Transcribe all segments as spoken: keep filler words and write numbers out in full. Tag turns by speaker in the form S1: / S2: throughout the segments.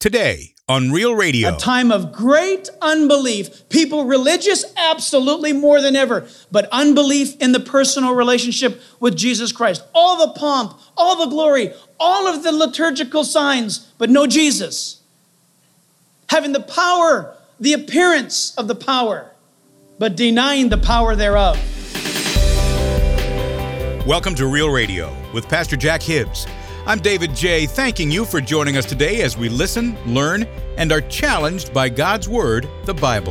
S1: today on Real Radio.
S2: A time of great unbelief. People religious, absolutely more than ever, but unbelief in the personal relationship with Jesus Christ. All the pomp, all the glory, all of the liturgical signs, but no Jesus. Having the power, the appearance of the power, but denying the power thereof.
S1: Welcome to Real Radio with Pastor Jack Hibbs. I'm David J., thanking you for joining us today as we listen, learn, and are challenged by God's Word, the Bible.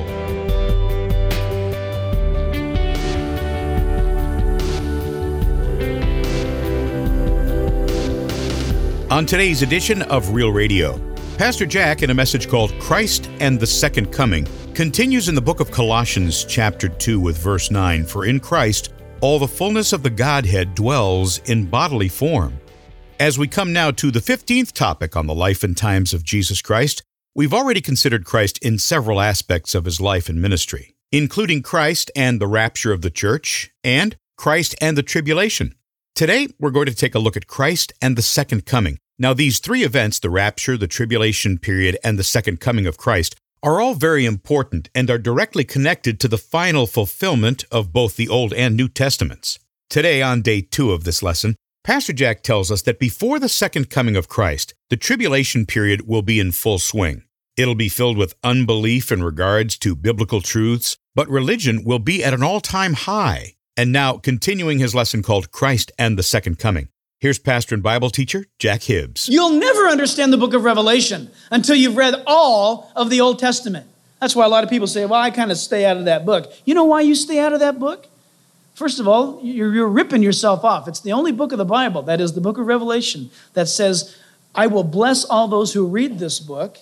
S1: On today's edition of Real Radio, Pastor Jack, in a message called Christ and the Second Coming, continues in the book of Colossians chapter two with verse nine, "For in Christ all the fullness of the Godhead dwells in bodily form." As we come now to the fifteenth topic on the life and times of Jesus Christ, we've already considered Christ in several aspects of his life and ministry, including Christ and the rapture of the church, and Christ and the tribulation. Today, we're going to take a look at Christ and the second coming. Now, these three events, the rapture, the tribulation period, and the second coming of Christ, are all very important and are directly connected to the final fulfillment of both the Old and New Testaments. Today, on day two of this lesson, Pastor Jack tells us that before the second coming of Christ, the tribulation period will be in full swing. It'll be filled with unbelief in regards to biblical truths, but religion will be at an all-time high. And now, continuing his lesson called Christ and the Second Coming, here's pastor and Bible teacher Jack Hibbs.
S2: You'll never understand the book of Revelation until you've read all of the Old Testament. That's why a lot of people say, well, I kind of stay out of that book. You know why you stay out of that book? First of all, you're, you're ripping yourself off. It's the only book of the Bible, that is the book of Revelation, that says, I will bless all those who read this book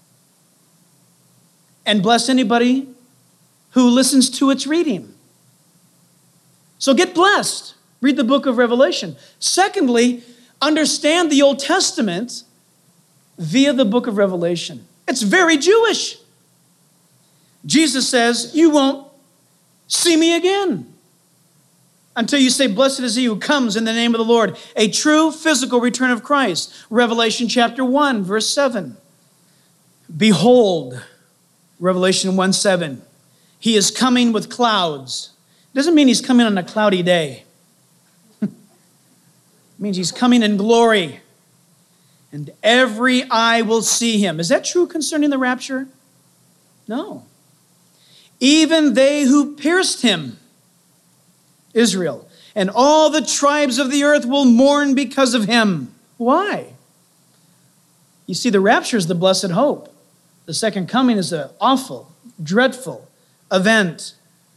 S2: and bless anybody who listens to its reading. So get blessed. Read the book of Revelation. Secondly, understand the Old Testament via the book of Revelation. It's very Jewish. Jesus says, you won't see me again until you say, blessed is he who comes in the name of the Lord. A true physical return of Christ. Revelation chapter one, verse seven. Behold, Revelation one seven. He is coming with clouds. Doesn't mean he's coming on a cloudy day. It means he's coming in glory. And every eye will see him. Is that true concerning the rapture? No. Even they who pierced him, Israel, and all the tribes of the earth will mourn because of him. Why? You see, the rapture is the blessed hope. The second coming is an awful, dreadful event.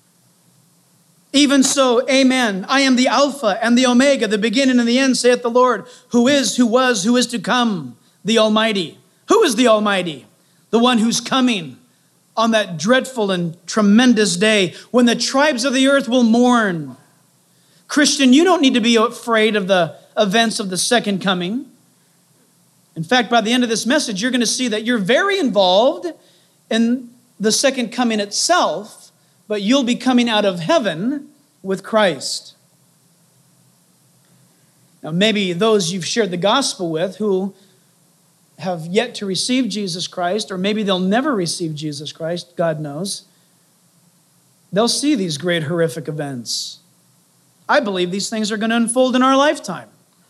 S2: Even so, amen. I am the Alpha and the Omega, the beginning and the end, saith the Lord, who is, who was, who is to come, the Almighty. Who is the Almighty? The one who's coming on that dreadful and tremendous day when the tribes of the earth will mourn. Christian, you don't need to be afraid of the events of the second coming. In fact, by the end of this message, you're going to see that you're very involved in the second coming itself, but you'll be coming out of heaven with Christ. Now, maybe those you've shared the gospel with who have yet to receive Jesus Christ, or maybe they'll never receive Jesus Christ, God knows, they'll see these great horrific events. I believe these things are going to unfold in our lifetime.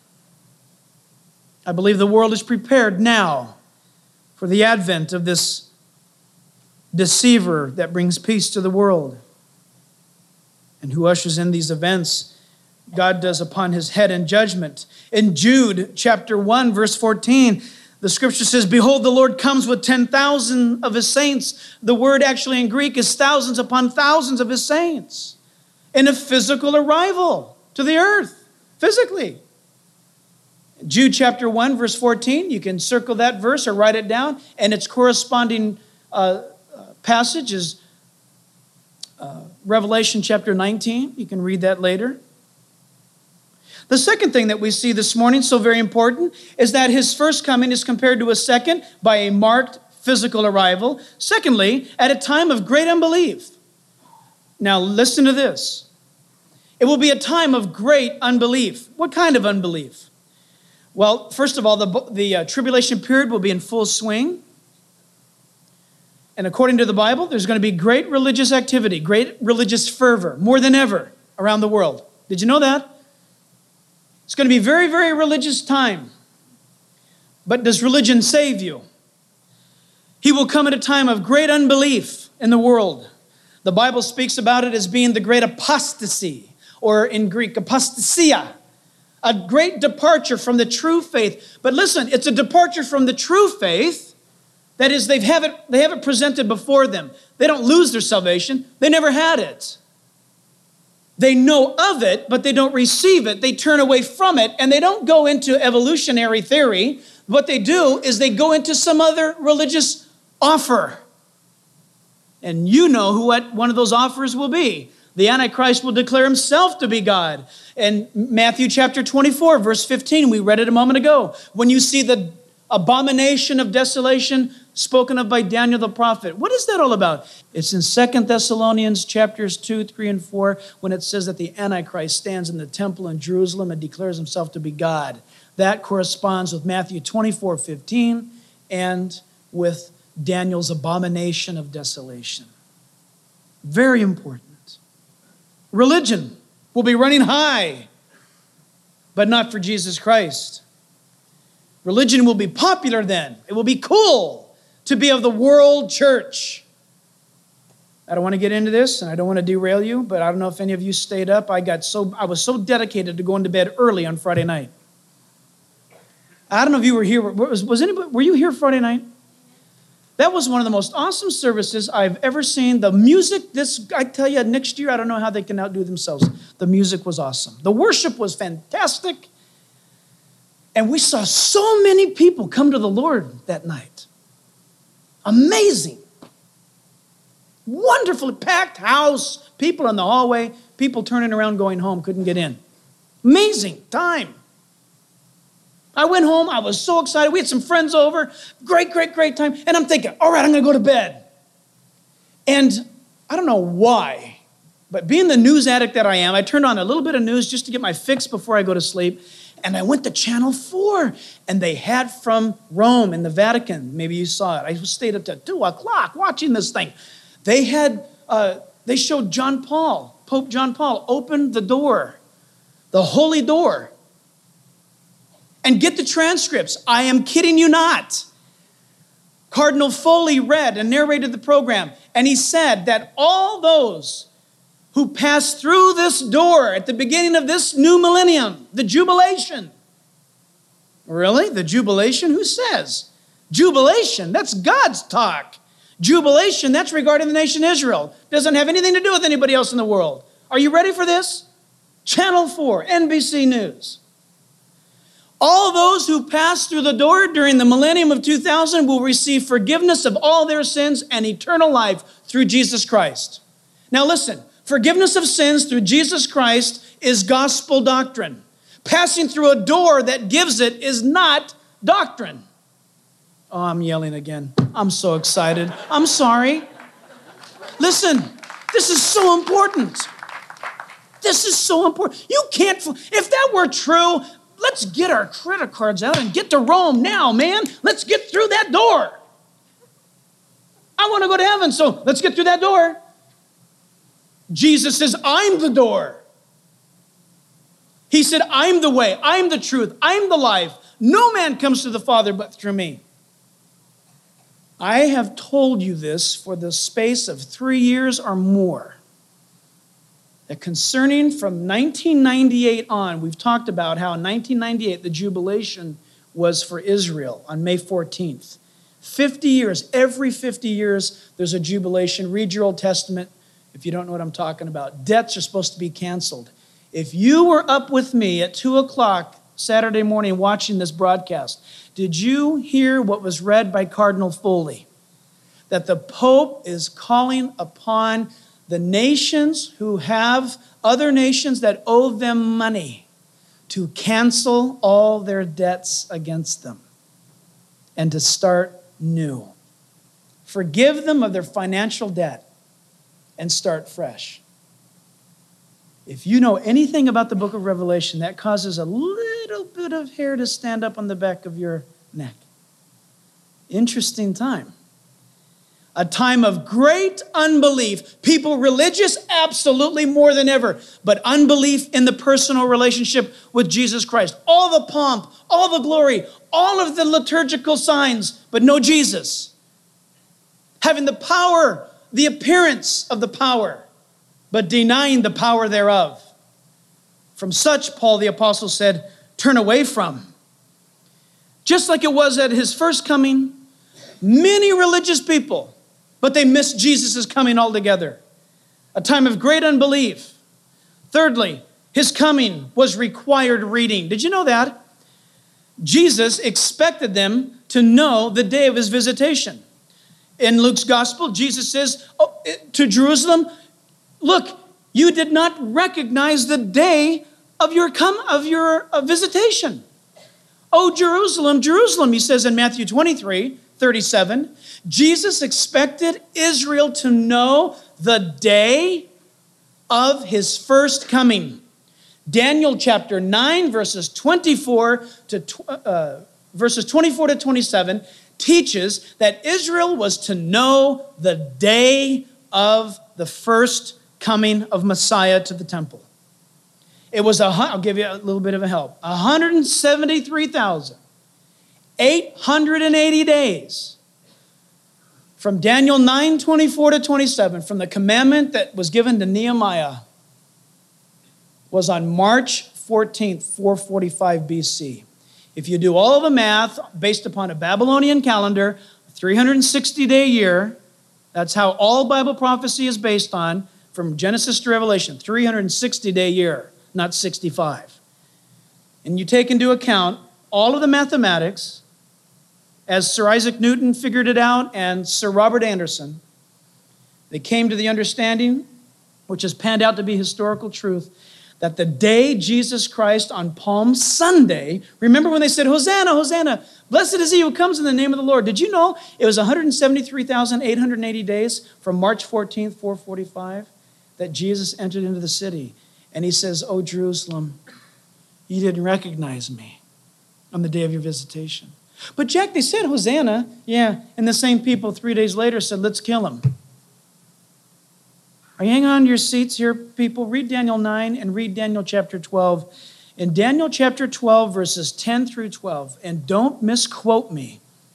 S2: I believe the world is prepared now for the advent of this deceiver that brings peace to the world and who ushers in these events God does upon his head in judgment. In Jude chapter one, verse fourteen, the scripture says, behold, the Lord comes with ten thousand of his saints. The word actually in Greek is thousands upon thousands of his saints in a physical arrival to the earth, physically. Jude chapter one, verse fourteen, you can circle that verse or write it down, and its corresponding uh, passage is uh, Revelation chapter nineteen. You can read that later. The second thing that we see this morning, so very important, is that his first coming is compared to a second by a marked physical arrival. Secondly, at a time of great unbelief. Now listen to this. It will be a time of great unbelief. What kind of unbelief? Well, first of all, the, the uh, tribulation period will be in full swing. And according to the Bible, there's going to be great religious activity, great religious fervor, more than ever around the world. Did you know that? It's going to be very, very religious time. But does religion save you? He will come at a time of great unbelief in the world. The Bible speaks about it as being the great apostasy, or in Greek, apostasia, a great departure from the true faith. But listen, it's a departure from the true faith. That is, they have it, they have it presented before them. They don't lose their salvation. They never had it. They know of it, but they don't receive it. They turn away from it, and they don't go into evolutionary theory. What they do is they go into some other religious offer. And you know who what one of those offers will be. The Antichrist will declare himself to be God. In Matthew chapter twenty-four, verse fifteen, we read it a moment ago. When you see the abomination of desolation spoken of by Daniel the prophet. What is that all about? It's in Second Thessalonians chapters two, three, and four, when it says that the Antichrist stands in the temple in Jerusalem and declares himself to be God. That corresponds with Matthew twenty-four, fifteen, and with Daniel's abomination of desolation. Very important. Religion will be running high, but not for Jesus Christ. Religion will be popular then. It will be cool to be of the world church. I don't want to get into this, and I don't want to derail you, but I don't know if any of you stayed up. I got so I was so dedicated to going to bed early on Friday night. I don't know if you were here. Was, was anybody? Were you here Friday night? That was one of the most awesome services I've ever seen. The music, this I tell you, next year I don't know how they can outdo themselves. The music was awesome. The worship was fantastic. And we saw so many people come to the Lord that night. Amazing. Wonderfully packed house. People in the hallway. People turning around going home. Couldn't get in. Amazing time. I went home. I was so excited. We had some friends over. Great, great, great time. And I'm thinking, all right, I'm going to go to bed. And I don't know why, but being the news addict that I am, I turned on a little bit of news just to get my fix before I go to sleep. And I went to Channel four, and they had from Rome in the Vatican. Maybe you saw it. I stayed up to two o'clock watching this thing. They had, uh, they showed John Paul, Pope John Paul, opened the door, the holy door. And get the transcripts. I am kidding you not. Cardinal Foley read and narrated the program, and he said that all those who pass through this door at the beginning of this new millennium, the jubilation. Really? The jubilation? Who says? Jubilation, that's God's talk. Jubilation, that's regarding the nation Israel. Doesn't have anything to do with anybody else in the world. Are you ready for this? Channel four, N B C News. All those who pass through the door during the millennium of two thousand will receive forgiveness of all their sins and eternal life through Jesus Christ. Now listen, forgiveness of sins through Jesus Christ is gospel doctrine. Passing through a door that gives it is not doctrine. Oh, I'm yelling again. I'm so excited. I'm sorry. Listen, this is so important. This is so important. You can't, if that were true, let's get our credit cards out and get to Rome now, man. Let's get through that door. I want to go to heaven, so let's get through that door. Jesus says, I'm the door. He said, I'm the way, I'm the truth, I'm the life. No man comes to the Father but through me. I have told you this for the space of three years or more. That concerning from nineteen ninety-eight on, we've talked about how in nineteen ninety-eight, the jubilation was for Israel on May fourteenth. fifty years, every fifty years, there's a jubilation. Read your Old Testament if you don't know what I'm talking about. Debts are supposed to be canceled. If you were up with me at two o'clock Saturday morning watching this broadcast, did you hear what was read by Cardinal Foley? That the Pope is calling upon the nations who have other nations that owe them money to cancel all their debts against them and to start new. Forgive them of their financial debt and start fresh. If you know anything about the book of Revelation, that causes a little bit of hair to stand up on the back of your neck. Interesting time. A time of great unbelief. People religious, absolutely more than ever, but unbelief in the personal relationship with Jesus Christ. All the pomp, all the glory, all of the liturgical signs, but no Jesus. Having the power, the appearance of the power, but denying the power thereof. From such, Paul the apostle said, turn away from. Just like it was at his first coming, many religious people, but they missed Jesus' coming altogether. A time of great unbelief. Thirdly, his coming was required reading. Did you know that? Jesus expected them to know the day of his visitation. In Luke's gospel, Jesus says oh, to Jerusalem, look, you did not recognize the day of your come of your uh, visitation. Oh, Jerusalem, Jerusalem, he says in Matthew twenty-three, thirty-seven, Jesus expected Israel to know the day of his first coming. Daniel chapter nine, verses twenty-four to uh, verses twenty-four to twenty-seven teaches that Israel was to know the day of the first coming of Messiah to the temple. It was, a, I'll give you a little bit of a help, one hundred seventy-three thousand eight hundred eighty days from Daniel nine, twenty-four to twenty-seven, from the commandment that was given to Nehemiah, was on March fourteenth, four forty-five B C. If you do all of the math based upon a Babylonian calendar, three hundred sixty day year, that's how all Bible prophecy is based on, from Genesis to Revelation, three hundred sixty day year, not sixty-five. And you take into account all of the mathematics, as Sir Isaac Newton figured it out and Sir Robert Anderson, they came to the understanding, which has panned out to be historical truth, that the day Jesus Christ on Palm Sunday, remember when they said, Hosanna, Hosanna, blessed is he who comes in the name of the Lord. Did you know it was one hundred seventy-three thousand eight hundred eighty days from March fourteenth, four forty-five, that Jesus entered into the city? And he says, oh, Jerusalem, you didn't recognize me on the day of your visitation. But Jack, they said Hosanna. Yeah, and the same people three days later said, let's kill him. Are you hanging on to your seats here, people? Read Daniel nine and read Daniel chapter twelve. In Daniel chapter twelve, verses ten through twelve, and don't misquote me,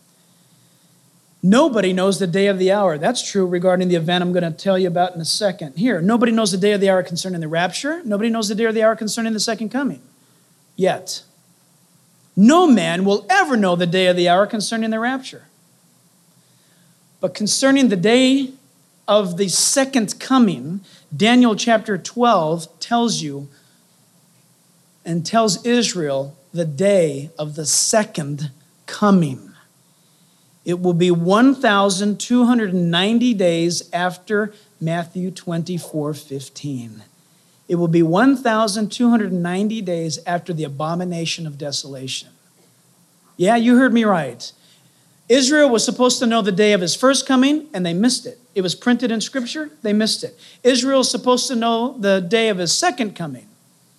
S2: nobody knows the day of the hour. That's true regarding the event I'm going to tell you about in a second. Here, nobody knows the day of the hour concerning the rapture. Nobody knows the day of the hour concerning the second coming. Yet, no man will ever know the day of the hour concerning the rapture. But concerning the day of the second coming, Daniel chapter twelve tells you and tells Israel the day of the second coming. It will be one thousand two hundred ninety days after Matthew twenty-four fifteen. It will be one thousand two hundred ninety days after the abomination of desolation. Yeah, you heard me right. Israel was supposed to know the day of his first coming, and they missed it. It was printed in Scripture, they missed it. Israel is supposed to know the day of his second coming.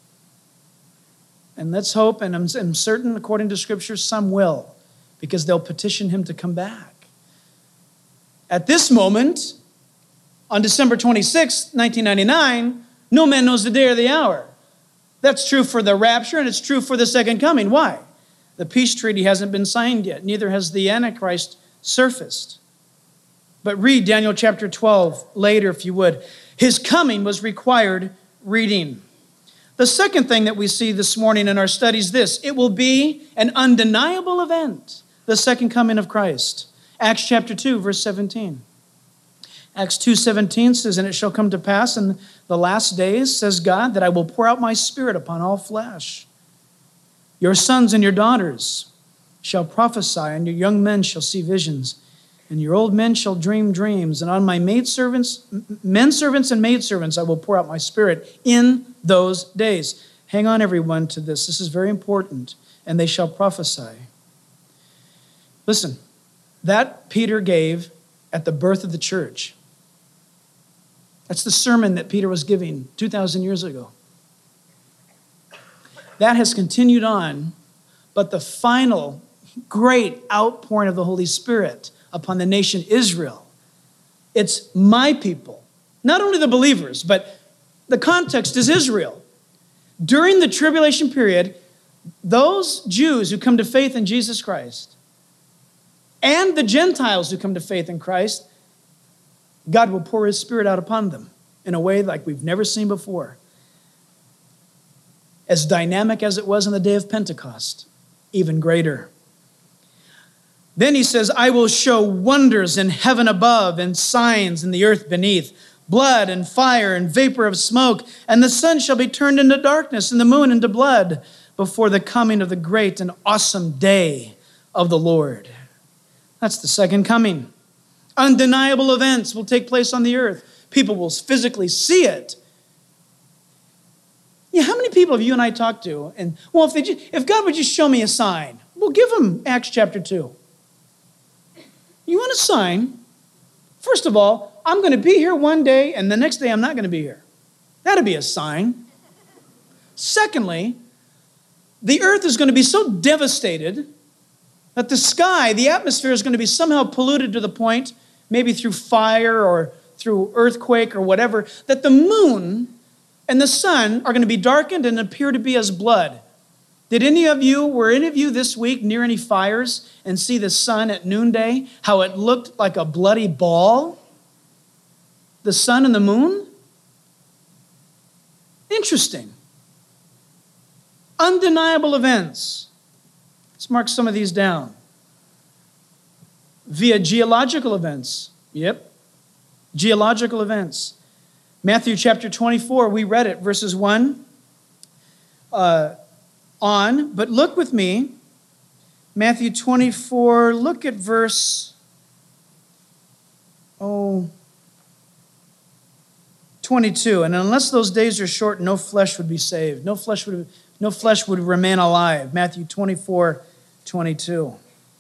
S2: And let's hope, and I'm, I'm certain, according to Scripture, some will, because they'll petition him to come back. At this moment, on December twenty-sixth, nineteen ninety-nine, no man knows the day or the hour. That's true for the rapture, and it's true for the second coming. Why? The peace treaty hasn't been signed yet. Neither has the Antichrist surfaced. But read Daniel chapter twelve later, if you would. His coming was required reading. The second thing that we see this morning in our study is this. It will be an undeniable event, the second coming of Christ. Acts chapter two, verse seventeen. Acts two seventeen says, and it shall come to pass in the last days, says God, that I will pour out my spirit upon all flesh. Your sons and your daughters shall prophesy, and your young men shall see visions, and your old men shall dream dreams. And on my maidservants, men servants and maidservants, I will pour out my spirit in those days. Hang on, everyone, to this. This is very important. And they shall prophesy. Listen, that Peter gave at the birth of the church. That's the sermon that Peter was giving two thousand years ago. That has continued on, but the final great outpouring of the Holy Spirit upon the nation Israel It's my people. Not only the believers, but the context is Israel. During the tribulation period, those Jews who come to faith in Jesus Christ and the Gentiles who come to faith in Christ, God will pour his Spirit out upon them in a way like we've never seen before. As dynamic as it was on the day of Pentecost, even greater. Then he says, I will show wonders in heaven above and signs in the earth beneath, blood and fire and vapor of smoke, and the sun shall be turned into darkness and the moon into blood before the coming of the great and awesome day of the Lord. That's the second coming. Undeniable events will take place on the earth. People will physically see it. Yeah, how many people have you and I talked to? And well, if, they just, if God would just show me a sign, well, give them Acts chapter two. You want a sign? First of all, I'm going to be here one day, and the next day I'm not going to be here. That'd be a sign. Secondly, the earth is going to be so devastated that the sky, the atmosphere is going to be somehow polluted to the point, maybe through fire or through earthquake or whatever, that the moon and the sun are going to be darkened and appear to be as blood. Did any of you, were any of you this week near any fires and see the sun at noonday, how it looked like a bloody ball? The sun and the moon? Interesting. Undeniable events. Let's mark some of these down. Via geological events. Yep. Geological events. Matthew chapter twenty-four, we read it, verses one uh, on. But look with me. Matthew twenty-four, look at verse, oh, twenty-two. And unless those days are short, no flesh would be saved. No flesh would, no flesh would remain alive. Matthew twenty-four, twenty-two.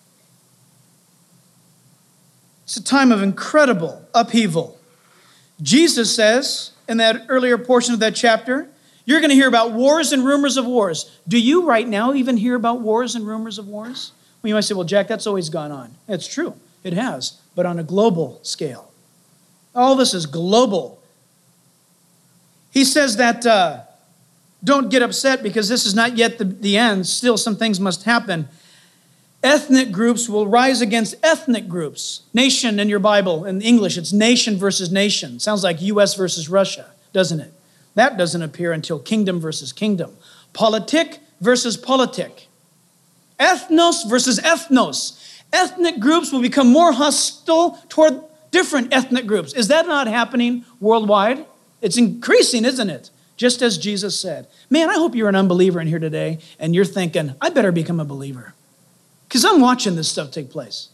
S2: It's a time of incredible upheaval. Jesus says in that earlier portion of that chapter, you're going to hear about wars and rumors of wars. Do you right now even hear about wars and rumors of wars? Well, you might say, well, Jack, that's always gone on. It's true. It has, but on a global scale. All this is global. He says that uh, don't get upset because this is not yet the, the end. Still, some things must happen. Ethnic groups will rise against ethnic groups. Nation in your Bible, in English, it's nation versus nation. Sounds like U S versus Russia, doesn't it? That doesn't appear until kingdom versus kingdom. Politic versus politic. Ethnos versus ethnos. Ethnic groups will become more hostile toward different ethnic groups. Is that not happening worldwide? It's increasing, isn't it? Just as Jesus said. Man, I hope you're an unbeliever in here today and you're thinking, I better become a believer. Because I'm watching this stuff take place.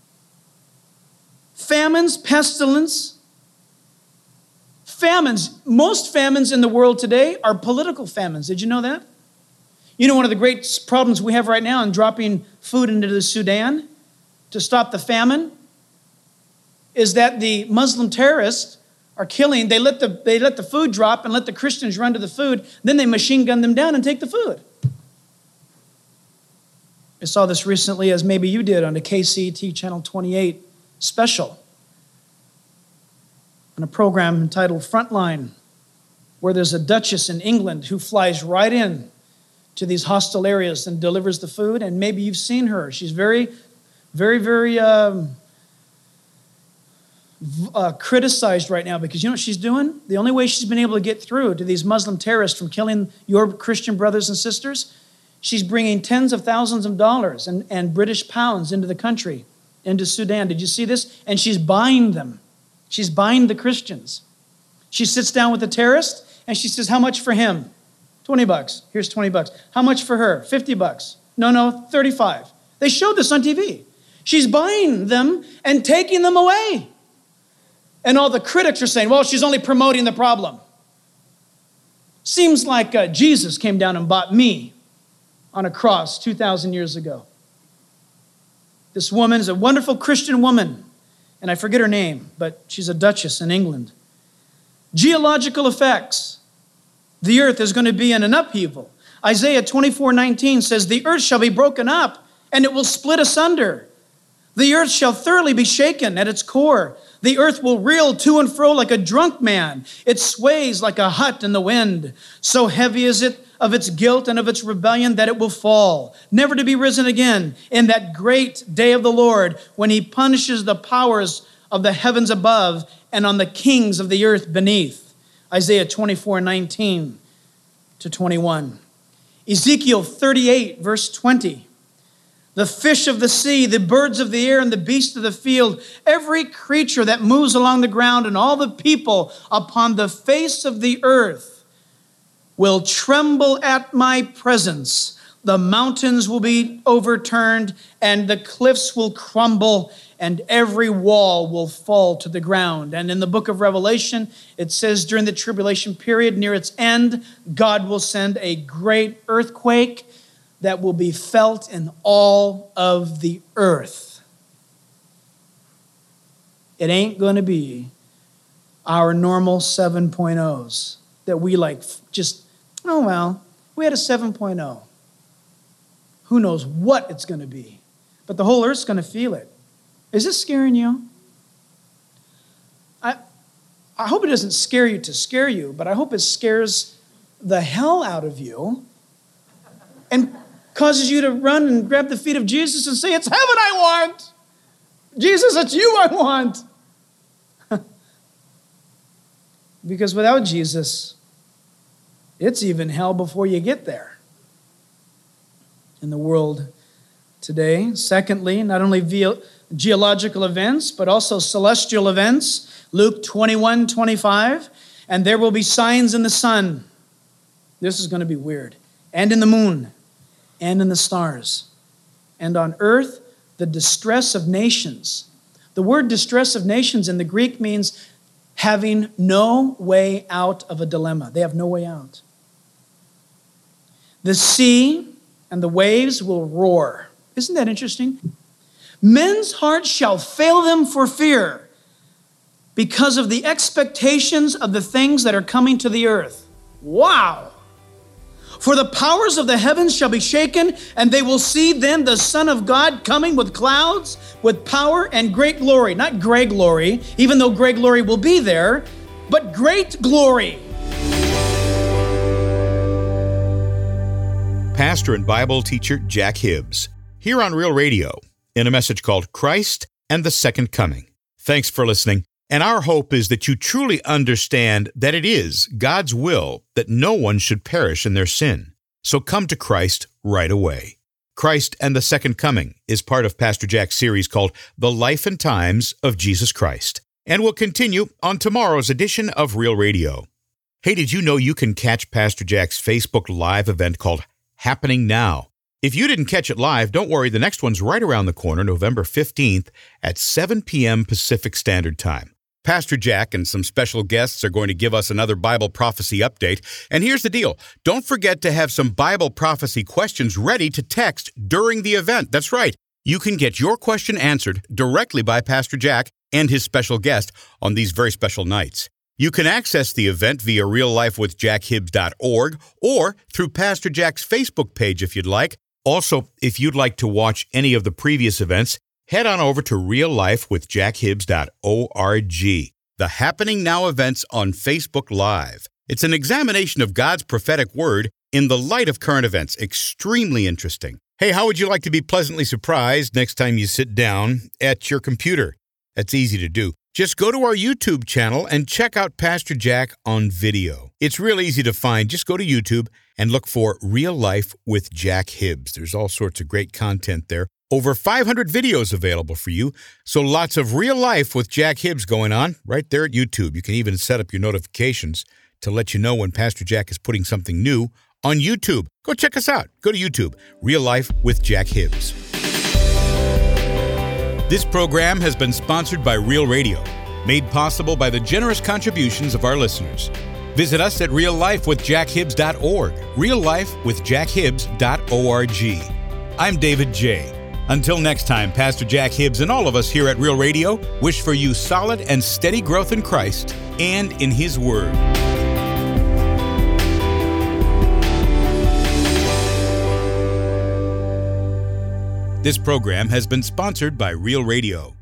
S2: Famines, pestilence. Famines. Most famines in the world today are political famines. Did you know that? You know one of the great problems we have right now in dropping food into the Sudan to stop the famine is that the Muslim terrorists are killing. They let the, they let the food drop and let the Christians run to the food. Then they machine gun them down and take the food. I saw this recently, as maybe you did, on the K C T Channel twenty-eight special, on a program entitled Frontline, where there's a duchess in England who flies right in to these hostile areas and delivers the food, and maybe you've seen her. She's very, very, very um, uh, criticized right now because you know what she's doing? The only way she's been able to get through to these Muslim terrorists from killing your Christian brothers and sisters, she's bringing tens of thousands of dollars and, and British pounds into the country, into Sudan. Did you see this? And she's buying them. She's buying the Christians. She sits down with the terrorist and she says, how much for him? twenty bucks. Here's twenty bucks. How much for her? fifty bucks. No, no, thirty-five. They showed this on T V. She's buying them and taking them away. And all the critics are saying, well, she's only promoting the problem. Seems like uh, Jesus came down and bought me on a cross two thousand years ago. This woman is a wonderful Christian woman, and I forget her name, but she's a duchess in England. Geological effects. The earth is going to be in an upheaval. Isaiah twenty-four nineteen says, the earth shall be broken up, and it will split asunder. The earth shall thoroughly be shaken at its core. The earth will reel to and fro like a drunk man. It sways like a hut in the wind. So heavy is it of its guilt and of its rebellion that it will fall, never to be risen again in that great day of the Lord, when he punishes the powers of the heavens above and on the kings of the earth beneath. Isaiah twenty-four, nineteen to twenty-one. Ezekiel thirty-eight, verse twenty. The fish of the sea, the birds of the air, and the beasts of the field, every creature that moves along the ground, and all the people upon the face of the earth will tremble at my presence. The mountains will be overturned, and the cliffs will crumble, and every wall will fall to the ground. And in the book of Revelation, it says during the tribulation period, near its end, God will send a great earthquake that will be felt in all of the earth. It ain't going to be our normal seven point ohs that we like just, oh, well, we had a seven point oh. Who knows what it's going to be? But the whole earth's going to feel it. Is this scaring you? I, I hope it doesn't scare you to scare you, but I hope it scares the hell out of you and causes you to run and grab the feet of Jesus and say, it's heaven I want. Jesus, it's you I want. Because without Jesus, it's even hell before you get there in the world today. Secondly, not only via geological events, but also celestial events. Luke twenty-one, twenty-five. And there will be signs in the sun. This is going to be weird. And in the moon. And in the stars. And on earth, the distress of nations. The word distress of nations in the Greek means having no way out of a dilemma. They have no way out. The sea and the waves will roar. Isn't that interesting? Men's hearts shall fail them for fear because of the expectations of the things that are coming to the earth. Wow! For the powers of the heavens shall be shaken, and they will see then the Son of God coming with clouds, with power and great glory. Not gray glory, even though gray glory will be there, but great glory.
S1: Pastor and Bible teacher Jack Hibbs, here on Real Radio, in a message called Christ and the Second Coming. Thanks for listening. And our hope is that you truly understand that it is God's will that no one should perish in their sin. So come to Christ right away. Christ and the Second Coming is part of Pastor Jack's series called The Life and Times of Jesus Christ, and will continue on tomorrow's edition of Real Radio. Hey, did you know you can catch Pastor Jack's Facebook Live event called Happening Now? If you didn't catch it live, don't worry, the next one's right around the corner, November fifteenth at seven p.m. Pacific Standard Time. Pastor Jack and some special guests are going to give us another Bible prophecy update. And here's the deal. Don't forget to have some Bible prophecy questions ready to text during the event. That's right. You can get your question answered directly by Pastor Jack and his special guest on these very special nights. You can access the event via real life with jack hibbs dot org or through Pastor Jack's Facebook page if you'd like. Also, if you'd like to watch any of the previous events, head on over to real life with jack hibbs dot org. The Happening Now events on Facebook Live. It's an examination of God's prophetic word in the light of current events. Extremely interesting. Hey, how would you like to be pleasantly surprised next time you sit down at your computer? That's easy to do. Just go to our YouTube channel and check out Pastor Jack on video. It's real easy to find. Just go to YouTube and look for Real Life with Jack Hibbs. There's all sorts of great content there. Over five hundred videos available for you, so lots of real life with Jack Hibbs going on right there at YouTube. You can even set up your notifications to let you know when Pastor Jack is putting something new on YouTube. Go check us out. Go to YouTube, Real Life with Jack Hibbs. This program has been sponsored by Real Radio, made possible by the generous contributions of our listeners. Visit us at real life with jack hibbs dot org, real life with jack hibbs dot org. I'm David J. Until next time, Pastor Jack Hibbs and all of us here at Real Radio wish for you solid and steady growth in Christ and in His Word. This program has been sponsored by Real Radio.